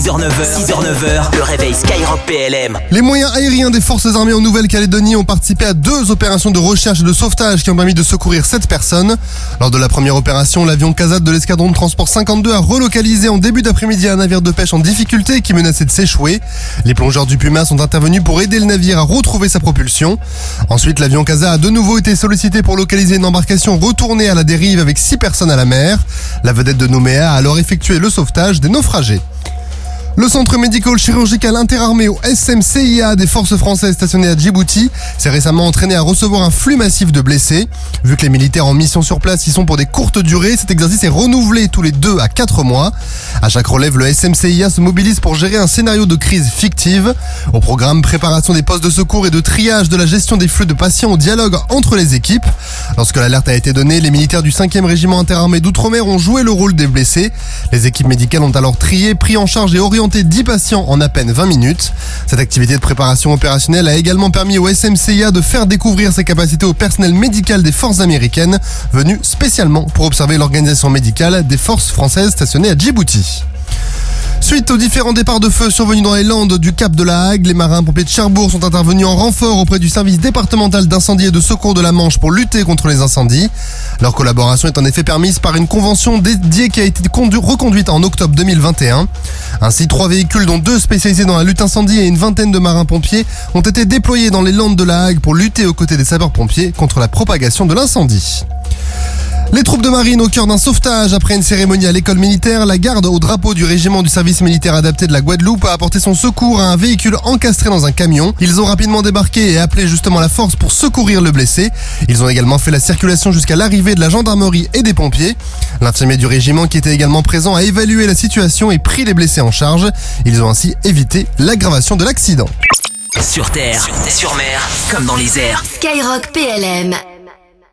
6h-9h, le réveil Skyrock PLM. Les moyens aériens des forces armées en Nouvelle-Calédonie ont participé à 2 opérations de recherche et de sauvetage qui ont permis de secourir 7 personnes. Lors de la première opération, l'avion Kazat de l'escadron de transport 52 a relocalisé en début d'après-midi un navire de pêche en difficulté qui menaçait de s'échouer. Les plongeurs du Puma sont intervenus pour aider le navire à retrouver sa propulsion. Ensuite, l'avion Kazat a de nouveau été sollicité pour localiser une embarcation retournée à la dérive avec 6 personnes à la mer. La vedette de Nouméa a alors effectué le sauvetage des naufragés. Le centre médico-chirurgical interarmé au SMCIA des forces françaises stationnées à Djibouti s'est récemment entraîné à recevoir un flux massif de blessés. Vu que les militaires en mission sur place y sont pour des courtes durées, cet exercice est renouvelé tous les 2 à 4 mois. À chaque relève, le SMCIA se mobilise pour gérer un scénario de crise fictive. Au programme, préparation des postes de secours et de triage de la gestion des flux de patients au dialogue entre les équipes. Lorsque l'alerte a été donnée, les militaires du 5e régiment interarmé d'outre-mer ont joué le rôle des blessés. Les équipes médicales ont alors trié, pris en charge et orienté 10 patients en à peine 20 minutes. Cette activité de préparation opérationnelle a également permis au SMCIA de faire découvrir ses capacités au personnel médical des forces américaines, venu spécialement pour observer l'organisation médicale des forces françaises stationnées à Djibouti. Suite aux différents départs de feu survenus dans les Landes du Cap de la Hague, les marins-pompiers de Cherbourg sont intervenus en renfort auprès du service départemental d'incendie et de secours de la Manche pour lutter contre les incendies. Leur collaboration est en effet permise par une convention dédiée qui a été reconduite en octobre 2021. Ainsi, 3 véhicules dont 2 spécialisés dans la lutte incendie et une vingtaine de marins-pompiers ont été déployés dans les Landes de la Hague pour lutter aux côtés des sapeurs-pompiers contre la propagation de l'incendie. Les troupes de marine au cœur d'un sauvetage après une cérémonie à l'école militaire, la garde au drapeau du régiment du service militaire adapté de la Guadeloupe a apporté son secours à un véhicule encastré dans un camion. Ils ont rapidement débarqué et appelé justement la force pour secourir le blessé. Ils ont également fait la circulation jusqu'à l'arrivée de la gendarmerie et des pompiers. L'infirmier du régiment qui était également présent a évalué la situation et pris les blessés en charge. Ils ont ainsi évité l'aggravation de l'accident. Sur terre, sur mer, comme dans les airs. Skyrock PLM.